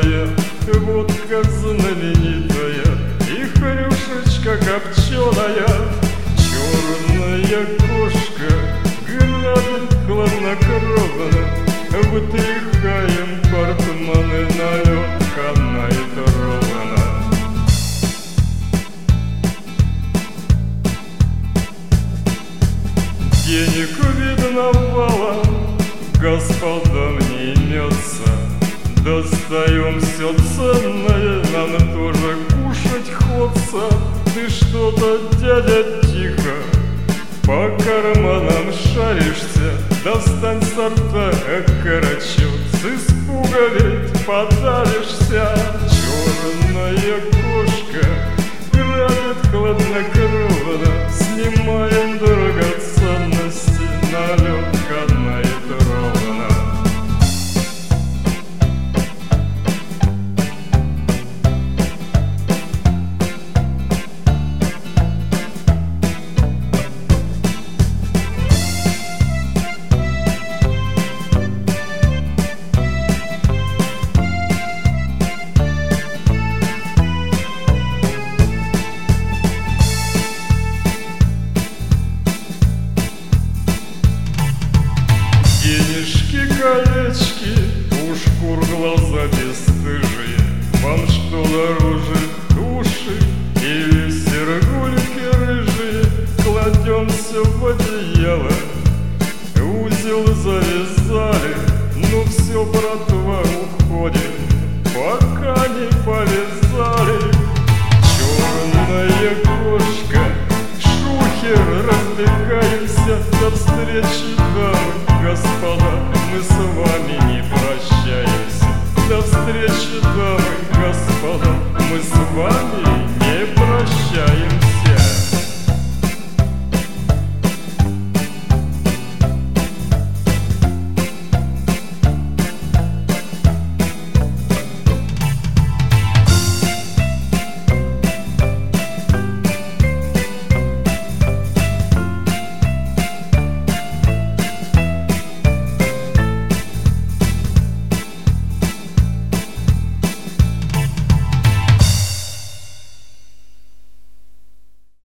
белая, водка знаменитая и хрюшечка копченая. Черная кошка грабит хладнокровно, вытряхаем портманы, налет канает ровно. Денег видно валом, господам не имется. Достаем все ценное, нам тоже кушать хочется. Ты что-то, дядя, тихо по карманам шаришься. Достань сорта окорочок, с испуга ведь подавишься. Черная кошка грабит хладнокровно, снимаем драгоценности, налет канает ровно. Денежки, колечки, у шкур глаза бесстыжие. Вам что дороже, души или сергульки рыжие? Кладем все в одеяло, узел завязали. Ну все, братва, уходим, пока не повязали. Черная кошка, шухер, разбегаемся. До встречи, дамы, господа, мы с вами не прощаемся. До встречи, дамы, господа, мы с вами не прощаемся.